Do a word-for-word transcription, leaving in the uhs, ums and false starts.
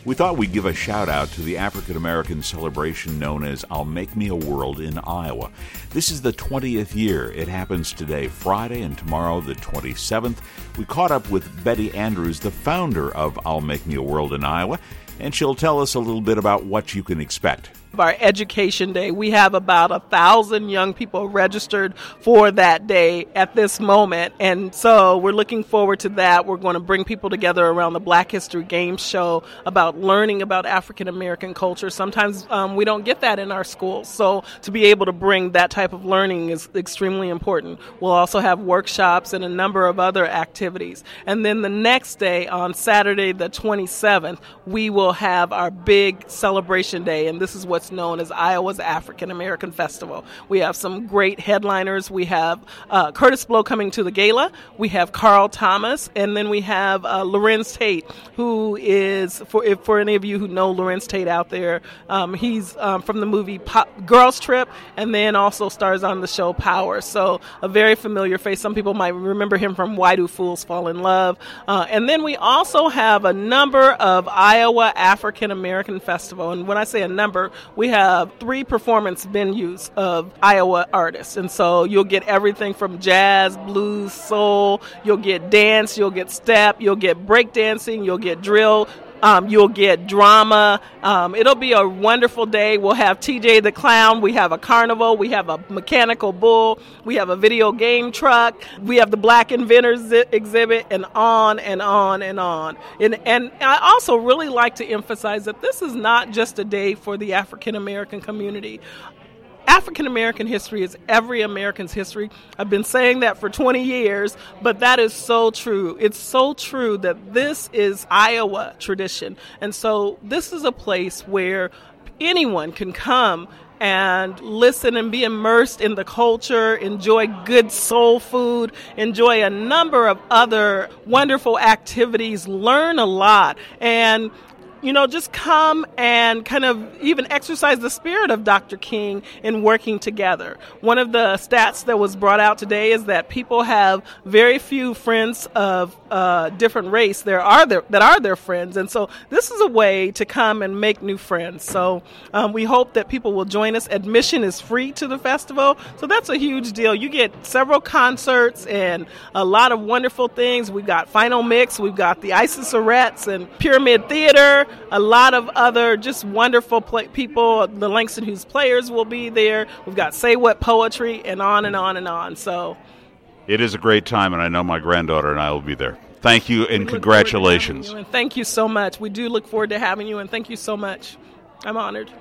We thought we'd give a shout-out to the African-American celebration known as I'll Make Me a World in Iowa. This is the twentieth year. It happens today, Friday, and tomorrow, the twenty-seventh. We caught up with Betty Andrews, the founder of I'll Make Me a World in Iowa, and she'll tell us a little bit about what you can expect. Our Education Day. We have about a thousand young people registered for that day at this moment. And so we're looking forward to that. We're going to bring people together around the Black History Games show about learning about African American culture. Sometimes um, we don't get that in our schools. So to be able to bring that type of learning is extremely important. We'll also have workshops and a number of other activities. And then the next day, on Saturday the twenty-seventh, we will have our big celebration day. And this is what known as Iowa's African American Festival. We have some great headliners. We have uh, Curtis Blow coming to the gala. We have Carl Thomas, and then we have uh, Lorenz Tate, who is, for if, for any of you who know Lorenz Tate out there, um, he's um, from the movie Pop, Girls Trip, and then also stars on the show Power. So a very familiar face. Some people might remember him from Why Do Fools Fall in Love? Uh, and then we also have a number of Iowa African American Festival. And when I say a number, we have three performance venues of Iowa artists. And so you'll get everything from jazz, blues, soul. You'll get dance, you'll get step, you'll get breakdancing, you'll get drill. Um, you'll get drama. Um, it'll be a wonderful day. We'll have T J the Clown. We have a carnival. We have a mechanical bull. We have a video game truck. We have the Black Inventors exhibit, and on and on and on. And, and I also really like to emphasize that this is not just a day for the African American community. African American history is every American's history. I've been saying that for twenty years, but that is so true. It's so true that this is Iowa tradition. And so this is a place where anyone can come and listen and be immersed in the culture, enjoy good soul food, enjoy a number of other wonderful activities, learn a lot, and you know, just come and kind of even exercise the spirit of Doctor King in working together. One of the stats that was brought out today is that people have very few friends of uh, different race there are their, that are their friends. And so this is a way to come and make new friends. So um, we hope that people will join us. Admission is free to the festival. So that's a huge deal. You get several concerts and a lot of wonderful things. We've got Final Mix. We've got the Isosarettes and Pyramid Theater. A lot of other just wonderful play- people. The Langston Hughes Players will be there. We've got Say What Poetry, and on and on and on. So it is a great time, and I know my granddaughter and I will be there. Thank you, and congratulations. You, and thank you so much. We do look forward to having you, and thank you so much. I'm honored.